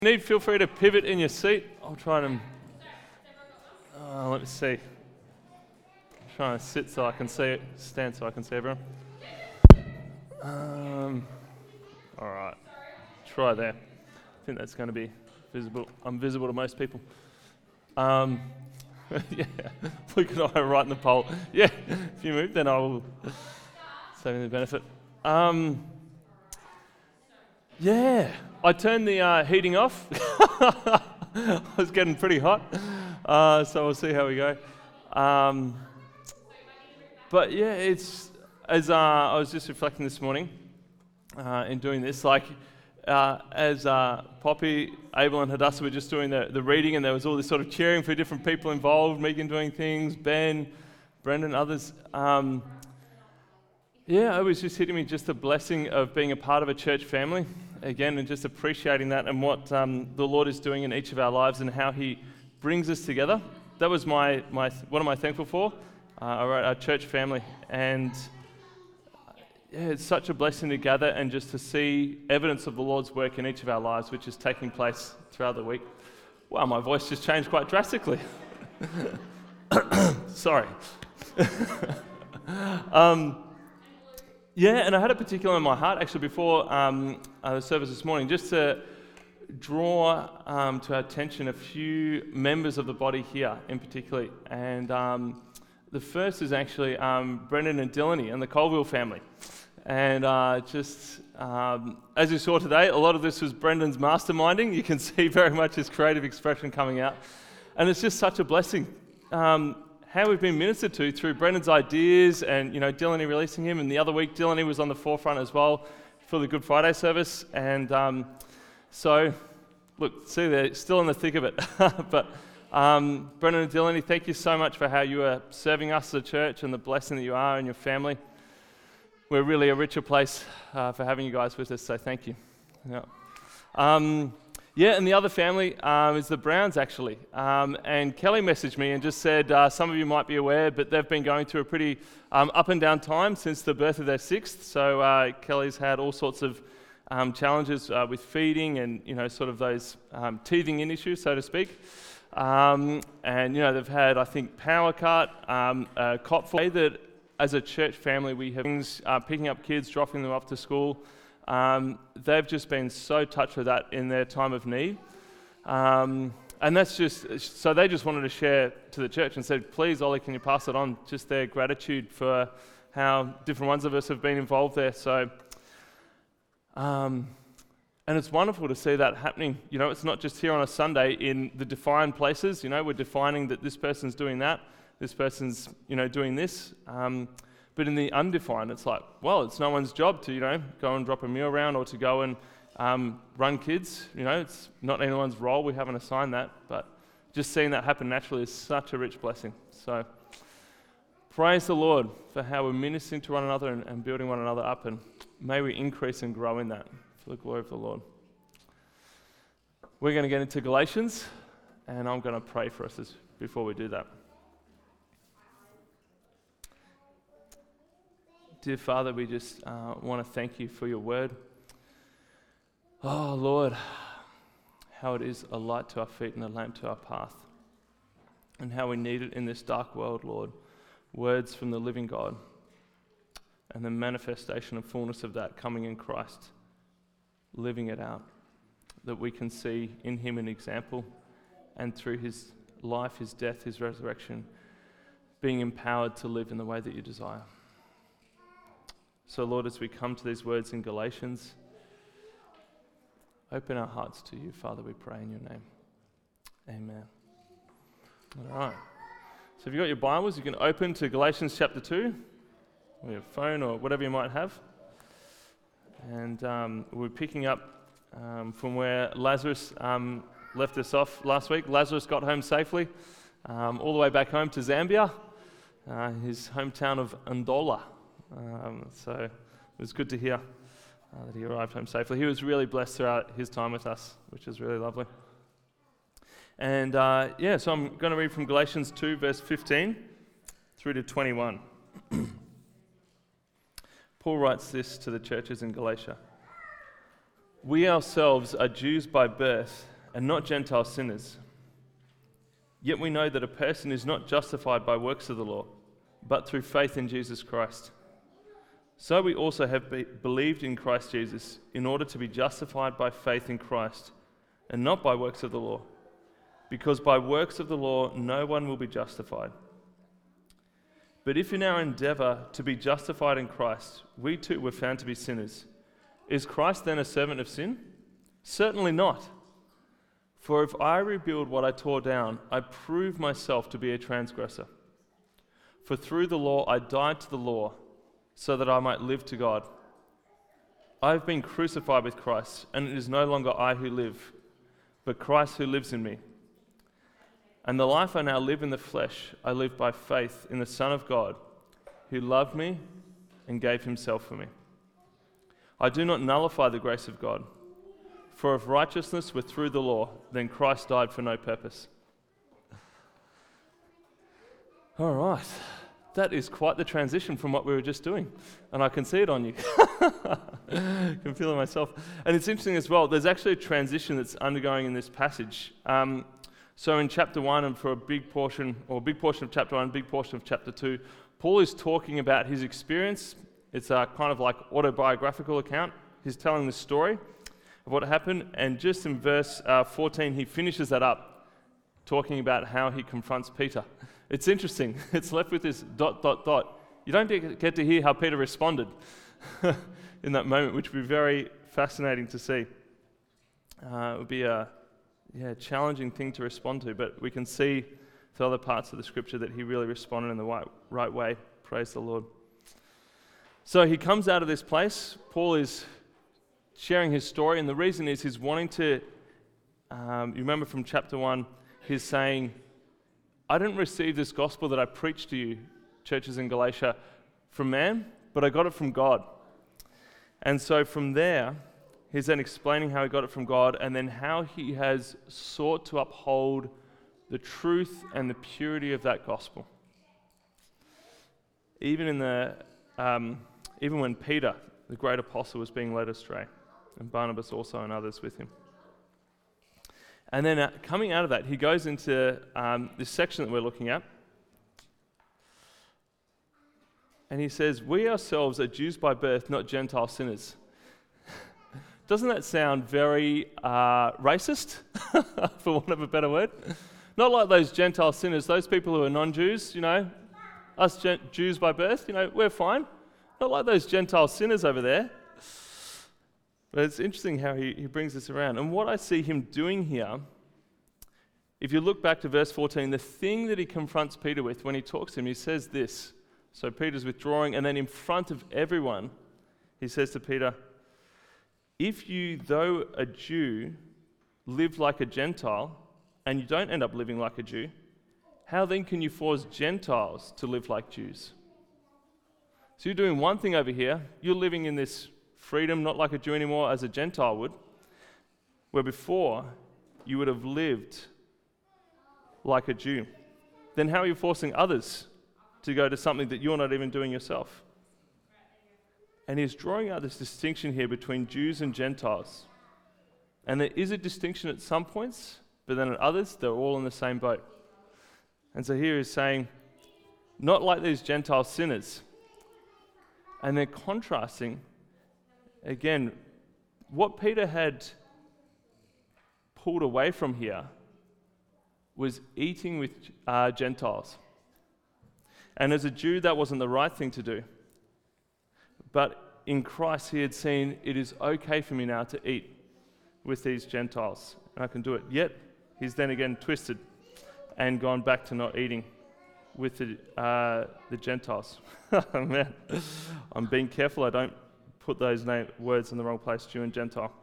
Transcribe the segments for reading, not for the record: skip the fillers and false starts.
Feel free to pivot in your seat. I'll try and, let me see. I'm trying to sit so I can see it, stand so I can see everyone. All right, try there. I think that's going to be visible. I'm visible to most people. Yeah, Luke and I are right in the pole. Yeah, if you move, then I will save you the benefit. Yeah, I turned the heating off. I was getting pretty hot, so we'll see how we go. But yeah, it's as I was just reflecting this morning in doing this, as Poppy, Abel, and Hadassah were just doing the reading, and there was all this sort of cheering for different people involved, Megan doing things, Ben, Brendan, others. Yeah, it was just hitting me just the blessing of being a part of a church family, again, and just appreciating that and what the Lord is doing in each of our lives and how He brings us together. That was my what am I thankful for? Our church family. And yeah, it's such a blessing to gather and just to see evidence of the Lord's work in each of our lives, which is taking place throughout the week. Wow, my voice just changed quite drastically. Sorry. Yeah, and I had a particular in my heart actually before the service this morning, just to draw to our attention a few members of the body here in particular. And the first is actually Brendan and Dylan and the Colville family. And as you saw today, a lot of this was Brendan's masterminding. You can see very much his creative expression coming out. And it's just such a blessing. How we've been ministered to through Brendan's ideas and, Dylan releasing him. And the other week, Dylan was on the forefront as well for the Good Friday service. And so, look, see, they're still in the thick of it. But Brendan and Dylan, thank you so much for how you are serving us as a church and the blessing that you are and your family. We're really a richer place for having you guys with us, so thank you. Yeah. And the other family is the Browns, actually. And Kelly messaged me and just said, some of you might be aware, but they've been going through a pretty up and down time since the birth of their sixth. So Kelly's had all sorts of challenges with feeding and, sort of those teething in issues, so to speak. And, they've had, I think, power cut, cot for that. As a church family, we have things, picking up kids, dropping them off to school. They've just been so touched with that in their time of need. And that's so they just wanted to share to the church and said, please, Ollie, can you pass it on? Just their gratitude for how different ones of us have been involved there. So, and it's wonderful to see that happening. It's not just here on a Sunday in the defined places. We're defining that this person's doing that. This person's, doing this. But in the undefined, it's like, well, it's no one's job to, go and drop a meal around or to go and run kids. It's not anyone's role. We haven't assigned that. But just seeing that happen naturally is such a rich blessing. So praise the Lord for how we're ministering to one another and building one another up. And may we increase and grow in that for the glory of the Lord. We're going to get into Galatians, and I'm going to pray for us before we do that. Dear Father, we just want to thank you for your word. Oh, Lord, how it is a light to our feet and a lamp to our path. And how we need it in this dark world, Lord. Words from the living God. And the manifestation and fullness of that coming in Christ. Living it out. That we can see in him an example. And through his life, his death, his resurrection, being empowered to live in the way that you desire. So, Lord, as we come to these words in Galatians, open our hearts to you, Father, we pray in your name. Amen. All right. So if you've got your Bibles, you can open to Galatians chapter 2, or your phone, or whatever you might have. And we're picking up from where Lazarus left us off last week. Lazarus got home safely, all the way back home to Zambia, his hometown of Ndola. So it was good to hear that he arrived home safely. He was really blessed throughout his time with us, which is really lovely. And so I'm going to read from Galatians 2, verse 15 through to 21. Paul writes this to the churches in Galatia. We ourselves are Jews by birth and not Gentile sinners. Yet we know that a person is not justified by works of the law, but through faith in Jesus Christ. So we also have believed in Christ Jesus in order to be justified by faith in Christ, and not by works of the law, because by works of the law no one will be justified. But if in our endeavor to be justified in Christ, we too were found to be sinners, is Christ then a servant of sin? Certainly not. For if I rebuild what I tore down, I prove myself to be a transgressor. For through the law I died to the law, so that I might live to God. I have been crucified with Christ, and it is no longer I who live, but Christ who lives in me. And the life I now live in the flesh, I live by faith in the Son of God, who loved me and gave himself for me. I do not nullify the grace of God, for if righteousness were through the law, then Christ died for no purpose. All right, that is quite the transition from what we were just doing, and I can see it on you. I can feel it myself. And it's interesting as well, there's actually a transition that's undergoing in this passage. So in chapter 1, and for a big portion of chapter 1, a big portion of chapter 2, Paul is talking about his experience. It's a kind of like autobiographical account. He's telling the story of what happened, and just in verse 14, he finishes that up, talking about how he confronts Peter. It's interesting. It's left with this ... You don't get to hear how Peter responded in that moment, which would be very fascinating to see. It would be a challenging thing to respond to, but we can see through other parts of the scripture that he really responded in the right way. Praise the Lord. So he comes out of this place. Paul is sharing his story, and the reason is he's wanting to, you remember from chapter 1, he's saying, I didn't receive this gospel that I preached to you, churches in Galatia, from man, but I got it from God. And so from there, he's then explaining how he got it from God, and then how he has sought to uphold the truth and the purity of that gospel. Even when Peter, the great apostle, was being led astray, and Barnabas also and others with him. And then coming out of that, he goes into this section that we're looking at, and he says, we ourselves are Jews by birth, not Gentile sinners. Doesn't that sound very racist, for want of a better word? Not like those Gentile sinners, those people who are non-Jews, us Jews by birth, we're fine. Not like those Gentile sinners over there. But it's interesting how he brings this around. And what I see him doing here, if you look back to verse 14, the thing that he confronts Peter with when he talks to him, he says this. So Peter's withdrawing, and then in front of everyone, he says to Peter, if you, though a Jew, live like a Gentile, and you don't end up living like a Jew, how then can you force Gentiles to live like Jews? So you're doing one thing over here, you're living in this freedom, not like a Jew anymore, as a Gentile would, where before you would have lived like a Jew. Then how are you forcing others to go to something that you're not even doing yourself? And he's drawing out this distinction here between Jews and Gentiles. And there is a distinction at some points, but then at others, they're all in the same boat. And so here he's saying, not like these Gentile sinners. And they're contrasting, again, what Peter had pulled away from here was eating with Gentiles. And as a Jew, that wasn't the right thing to do. But in Christ, he had seen it is okay for me now to eat with these Gentiles, and I can do it. Yet, he's then again twisted and gone back to not eating with the Gentiles. Oh, man, I'm being careful I don't put those words in the wrong place, Jew and Gentile.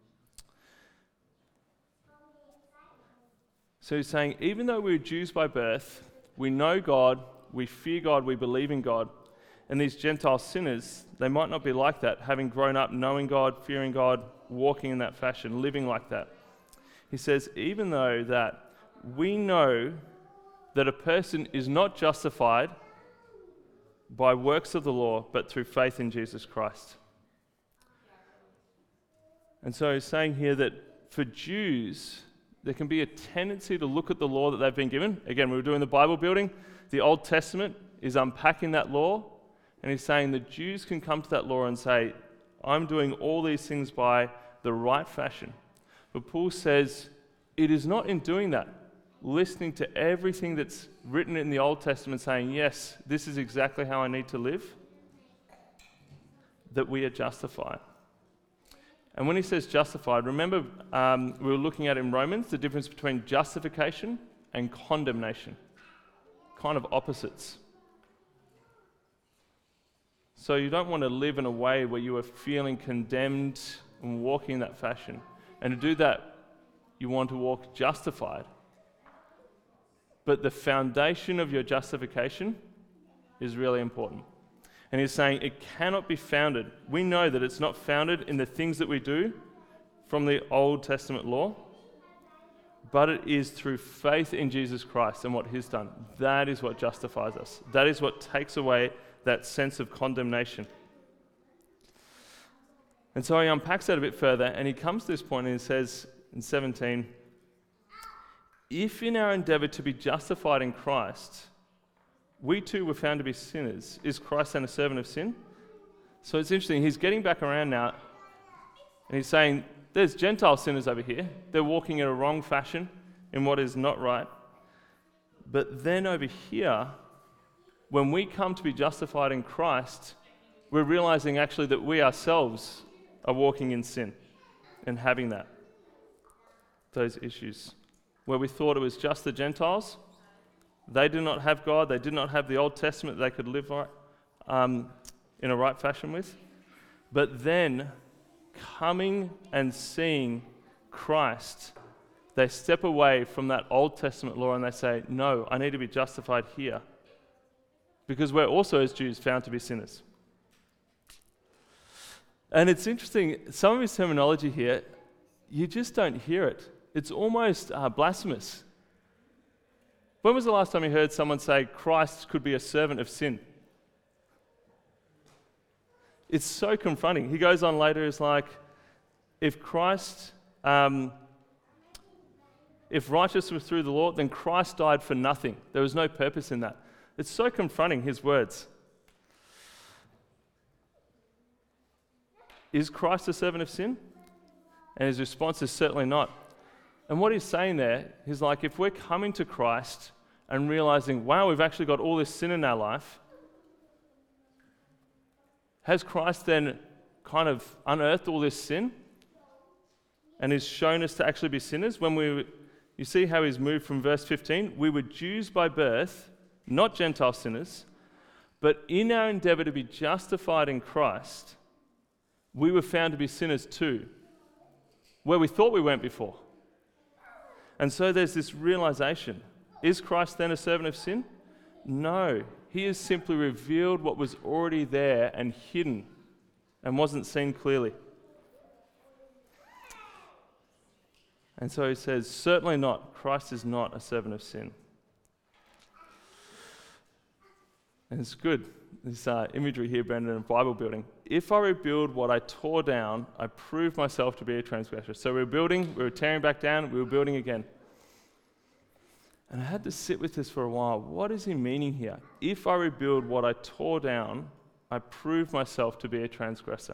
So he's saying, even though we're Jews by birth, we know God, we fear God, we believe in God, and these Gentile sinners, they might not be like that, having grown up knowing God, fearing God, walking in that fashion, living like that. He says, even though that we know that a person is not justified by works of the law, but through faith in Jesus Christ. And so he's saying here that for Jews, there can be a tendency to look at the law that they've been given. Again, we were doing the Bible building. The Old Testament is unpacking that law, and he's saying the Jews can come to that law and say, I'm doing all these things by the right fashion. But Paul says, it is not in doing that, listening to everything that's written in the Old Testament saying, yes, this is exactly how I need to live, that we are justified. And when he says justified, remember we were looking at in Romans the difference between justification and condemnation. Kind of opposites. So you don't want to live in a way where you are feeling condemned and walking in that fashion. And to do that, you want to walk justified. But the foundation of your justification is really important. And he's saying it cannot be founded. We know that it's not founded in the things that we do from the Old Testament law, but it is through faith in Jesus Christ and what he's done. That is what justifies us. That is what takes away that sense of condemnation. And so he unpacks that a bit further, and he comes to this point and he says in 17, if in our endeavor to be justified in Christ, we too were found to be sinners, is Christ then a servant of sin? So it's interesting, he's getting back around now, and he's saying, there's Gentile sinners over here. They're walking in a wrong fashion, in what is not right. But then over here, when we come to be justified in Christ, we're realizing actually that we ourselves are walking in sin and having those issues. Where we thought it was just the Gentiles, they did not have God, they did not have the Old Testament that they could live in a right fashion with. But then, coming and seeing Christ, they step away from that Old Testament law and they say, no, I need to be justified here. Because we're also, as Jews, found to be sinners. And it's interesting, some of his terminology here, you just don't hear it. It's almost blasphemous. When was the last time you heard someone say Christ could be a servant of sin? It's so confronting. He goes on later, it's like, if Christ, if righteousness was through the law, then Christ died for nothing. There was no purpose in that. It's so confronting, his words. Is Christ a servant of sin? And his response is certainly not. And what he's saying there, he's like, if we're coming to Christ and realizing, wow, we've actually got all this sin in our life, has Christ then kind of unearthed all this sin and has shown us to actually be sinners? You see how he's moved from verse 15? We were Jews by birth, not Gentile sinners, but in our endeavor to be justified in Christ, we were found to be sinners too, where we thought we weren't before. And so there's this realization. Is Christ then a servant of sin? No. He has simply revealed what was already there and hidden and wasn't seen clearly. And so he says, certainly not. Christ is not a servant of sin. And it's good, this imagery here, Brendan, of Bible building. If I rebuild what I tore down, I prove myself to be a transgressor. So we were tearing back down, we were building again. And I had to sit with this for a while. What is he meaning here? If I rebuild what I tore down, I prove myself to be a transgressor.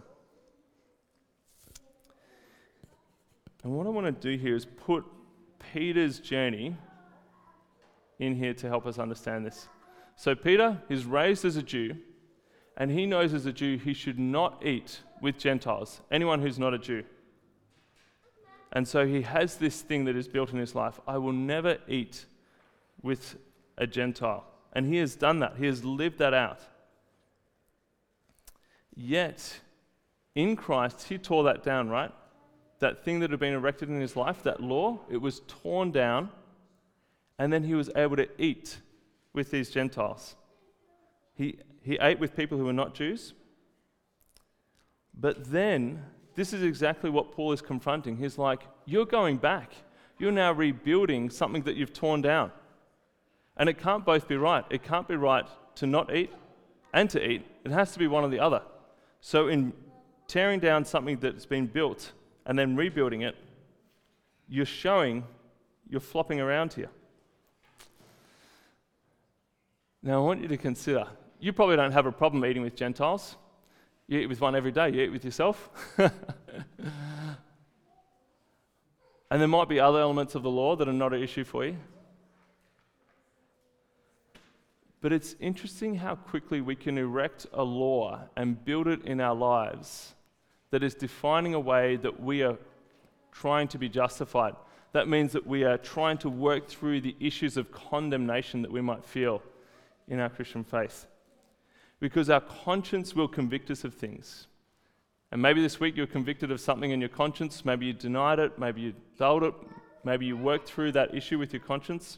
And what I want to do here is put Peter's journey in here to help us understand this. So Peter is raised as a Jew, and he knows as a Jew he should not eat with Gentiles, anyone who's not a Jew. And so he has this thing that is built in his life. I will never eat with a Gentile. And he has done that. He has lived that out. Yet, in Christ, he tore that down, right? That thing that had been erected in his life, that law, it was torn down, and then he was able to eat with these Gentiles. He ate with people who were not Jews. But then, this is exactly what Paul is confronting. He's like, you're going back. You're now rebuilding something that you've torn down. And it can't both be right. It can't be right to not eat and to eat. It has to be one or the other. So in tearing down something that's been built and then rebuilding it, you're showing you're flopping around here. Now, I want you to consider, you probably don't have a problem eating with Gentiles. You eat with one every day, you eat with yourself. And there might be other elements of the law that are not an issue for you. But it's interesting how quickly we can erect a law and build it in our lives that is defining a way that we are trying to be justified. That means that we are trying to work through the issues of condemnation that we might feel in our Christian faith. Because our conscience will convict us of things. And maybe this week you're convicted of something in your conscience. Maybe you denied it. Maybe you dulled it. Maybe you worked through that issue with your conscience.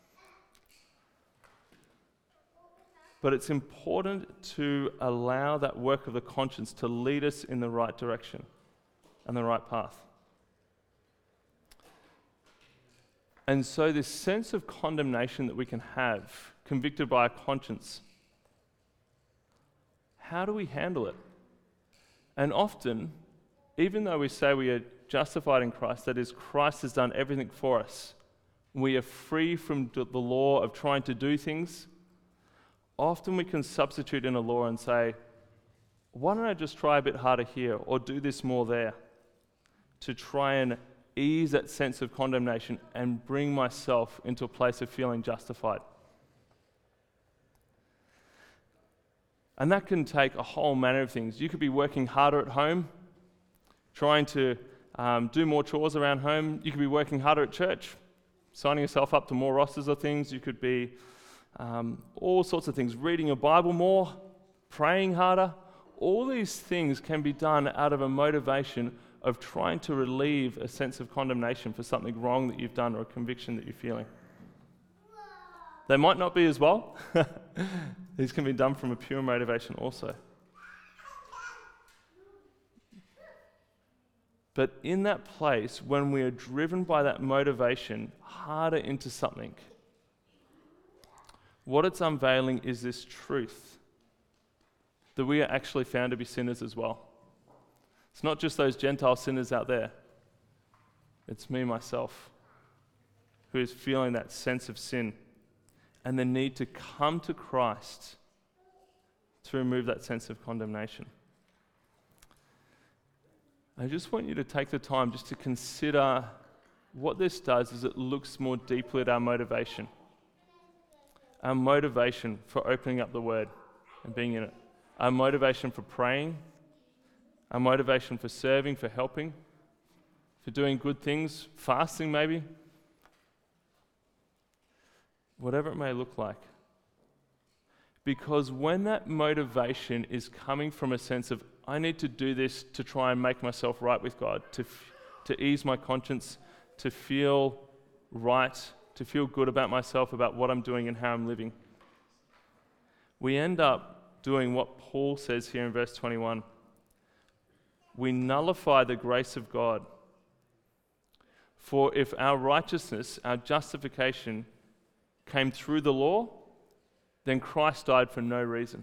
But it's important to allow that work of the conscience to lead us in the right direction and the right path. And so this sense of condemnation that we can have, convicted by a conscience, how do we handle it? And often, even though we say we are justified in Christ, that is, Christ has done everything for us, we are free from the law of trying to do things, often we can substitute in a law and say, why don't I just try a bit harder here or do this more there to try and ease that sense of condemnation and bring myself into a place of feeling justified. And that can take a whole manner of things. You could be working harder at home, trying to do more chores around home. You could be working harder at church, signing yourself up to more rosters of things. You could be all sorts of things, reading your Bible more, praying harder. All these things can be done out of a motivation of trying to relieve a sense of condemnation for something wrong that you've done or a conviction that you're feeling. They might not be as well. These can be done from a pure motivation also. But in that place, when we are driven by that motivation harder into something, what it's unveiling is this truth that we are actually found to be sinners as well. It's not just those Gentile sinners out there. It's me, myself, who is feeling that sense of sin and the need to come to Christ to remove that sense of condemnation. I just want you to take the time just to consider what this does is it looks more deeply at our motivation. Our motivation for opening up the Word and being in it. Our motivation for praying. Our motivation for serving, for helping, for doing good things, fasting maybe. Whatever it may look like. Because when that motivation is coming from a sense of, I need to do this to try and make myself right with God, to ease my conscience, to feel right, to feel good about myself, about what I'm doing and how I'm living, we end up doing what Paul says here in verse 21. We nullify the grace of God. For if our righteousness, our justification, came through the law, then Christ died for no reason.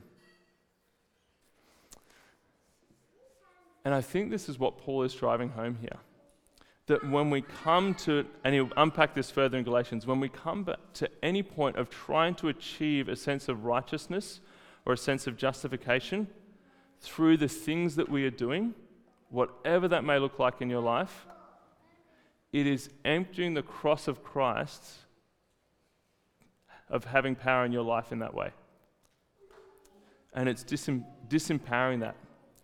And I think this is what Paul is driving home here. That when we come to, and he'll unpack this further in Galatians, when we come back to any point of trying to achieve a sense of righteousness or a sense of justification through the things that we are doing, whatever that may look like in your life, it is emptying the cross of Christ of having power in your life in that way. And it's disempowering that.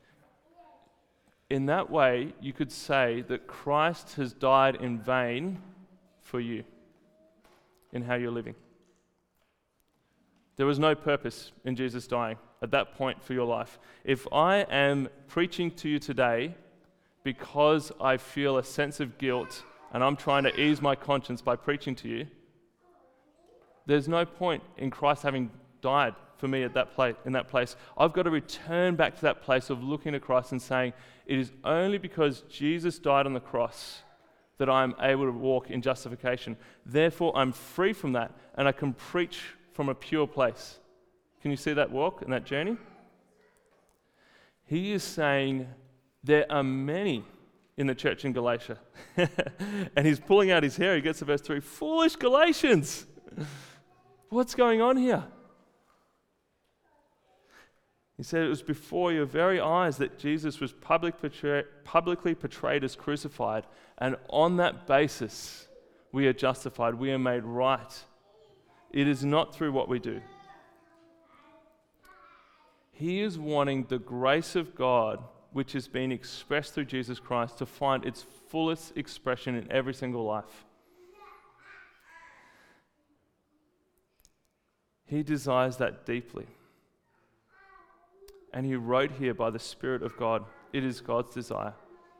In that way, you could say that Christ has died in vain for you in how you're living. There was no purpose in Jesus dying at that point for your life. If I am preaching to you today because I feel a sense of guilt and I'm trying to ease my conscience by preaching to you, there's no point in Christ having died for me at that in that place. I've got to return back to that place of looking at Christ and saying, it is only because Jesus died on the cross that I'm able to walk in justification. Therefore, I'm free from that and I can preach from a pure place. Can you see that walk and that journey? He is saying there are many in the church in Galatia. And he's pulling out his hair. He gets to verse 3. Foolish Galatians! What's going on here? He said it was before your very eyes that Jesus was publicly portrayed as crucified. And on that basis, we are justified. We are made right. It is not through what we do. He is wanting the grace of God, which has been expressed through Jesus Christ, to find its fullest expression in every single life. He desires that deeply. And he wrote here by the Spirit of God, it is God's desire.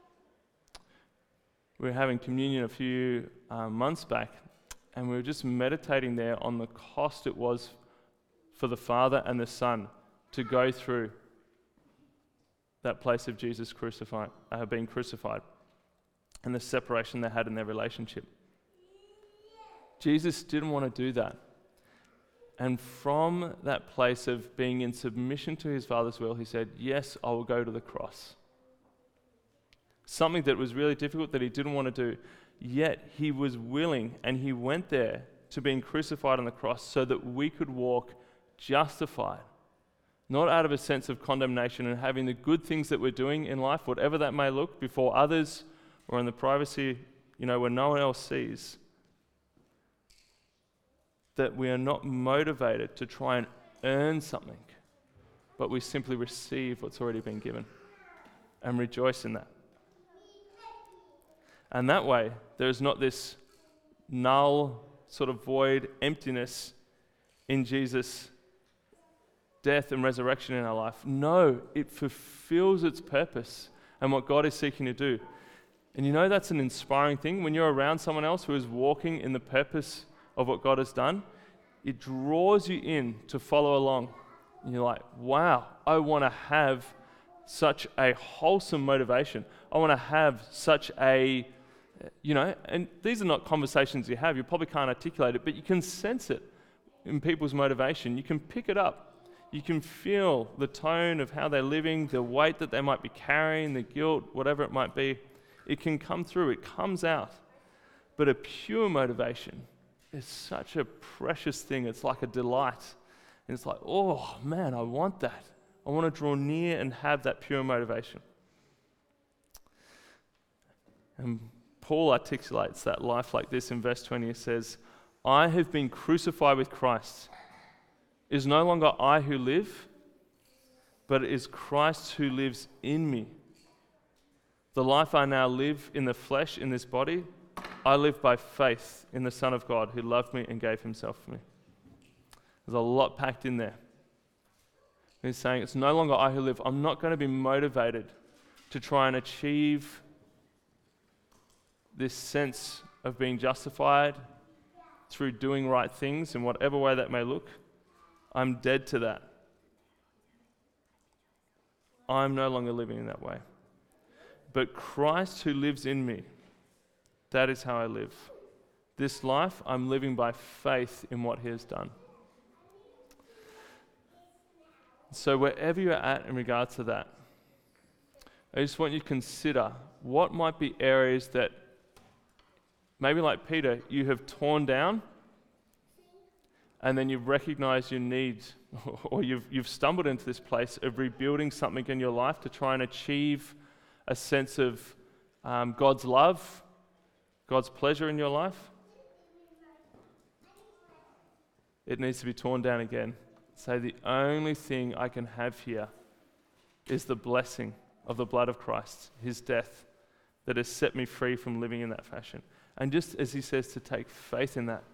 We were having communion a few months back, and we were just meditating there on the cost it was for the Father and the Son to go through that place of Jesus being crucified, and the separation they had in their relationship. Jesus didn't want to do that. And from that place of being in submission to his Father's will, he said, yes, I will go to the cross. Something that was really difficult that he didn't want to do. Yet he was willing, and he went there to being crucified on the cross so that we could walk justified. Not out of a sense of condemnation and having the good things that we're doing in life, whatever that may look, before others or in the privacy, where no one else sees. That we are not motivated to try and earn something, but we simply receive what's already been given and rejoice in that. And that way, there is not this null, sort of void, emptiness in Jesus' death and resurrection in our life. No, it fulfills its purpose and what God is seeking to do. And that's an inspiring thing. When you're around someone else who is walking in the purpose of what God has done, it draws you in to follow along. And you're like, wow, I want to have such a wholesome motivation. I want to have such a, and these are not conversations you have. You probably can't articulate it, but you can sense it in people's motivation. You can pick it up. You can feel the tone of how they're living, the weight that they might be carrying, the guilt, whatever it might be. It can come through. It comes out. But a pure motivation is such a precious thing. It's like a delight. And it's like, oh man, I want that. I want to draw near and have that pure motivation. And Paul articulates that life like this in verse 20. He says, I have been crucified with Christ. It is no longer I who live, but it is Christ who lives in me. The life I now live in the flesh, in this body, I live by faith in the Son of God who loved me and gave himself for me. There's a lot packed in there. He's saying it's no longer I who live. I'm not going to be motivated to try and achieve this sense of being justified through doing right things in whatever way that may look. I'm dead to that. I'm no longer living in that way. But Christ who lives in me, that is how I live. This life, I'm living by faith in what he has done. So wherever you're at in regards to that, I just want you to consider what might be areas that, maybe like Peter, you have torn down, and then you've recognized your needs, or you've stumbled into this place of rebuilding something in your life to try and achieve a sense of God's love, God's pleasure in your life. It needs to be torn down again. Say, the only thing I can have here is the blessing of the blood of Christ, his death, that has set me free from living in that fashion. And just as he says, to take faith in that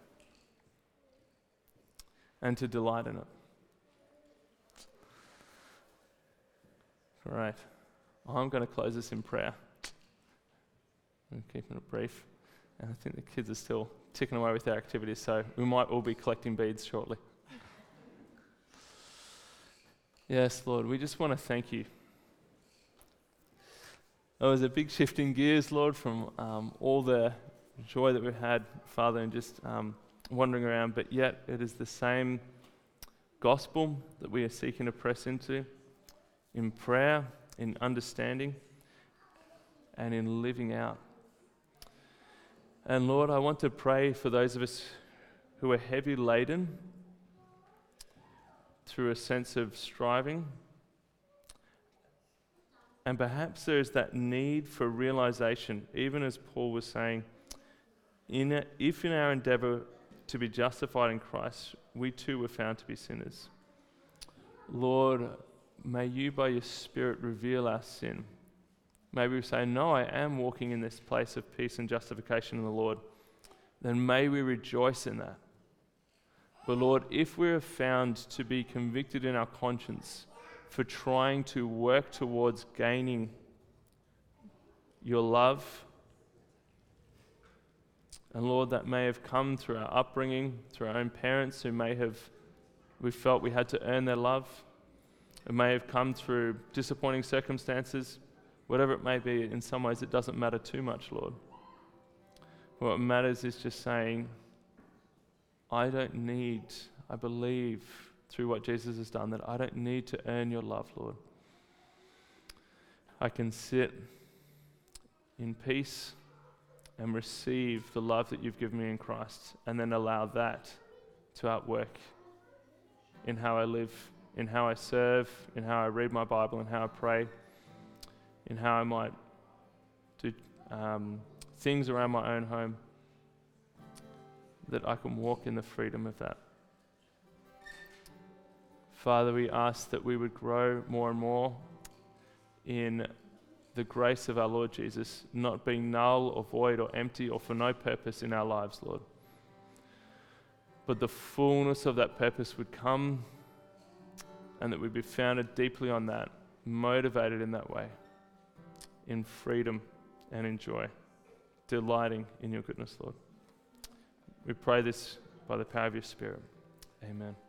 and to delight in it. All right. I'm going to close this in prayer. I'm keeping it brief. And I think the kids are still ticking away with their activities, so we might all be collecting beads shortly. Yes, Lord, we just want to thank you. There was a big shift in gears, Lord, from all the joy that we've had, Father, and just wandering around, but yet it is the same gospel that we are seeking to press into in prayer, in understanding, and in living out. And Lord, I want to pray for those of us who are heavy laden through a sense of striving. And perhaps there is that need for realization, even as Paul was saying, if in our endeavor to be justified in Christ, we too were found to be sinners. Lord, may you by your Spirit reveal our sin. May we say, no, I am walking in this place of peace and justification in the Lord. Then may we rejoice in that. But Lord, if we are found to be convicted in our conscience for trying to work towards gaining your love, and Lord, that may have come through our upbringing, through our own parents who we felt we had to earn their love. It may have come through disappointing circumstances. Whatever it may be, in some ways it doesn't matter too much, Lord. What matters is just saying, I believe through what Jesus has done, that I don't need to earn your love, Lord. I can sit in peace and receive the love that you've given me in Christ, and then allow that to outwork in how I live, in how I serve, in how I read my Bible, in how I pray, in how I might do things around my own home, that I can walk in the freedom of that. Father, we ask that we would grow more and more in the grace of our Lord Jesus, not being null or void or empty or for no purpose in our lives, Lord. But the fullness of that purpose would come, and that we'd be founded deeply on that, motivated in that way, in freedom and in joy, delighting in your goodness, Lord. We pray this by the power of your Spirit. Amen.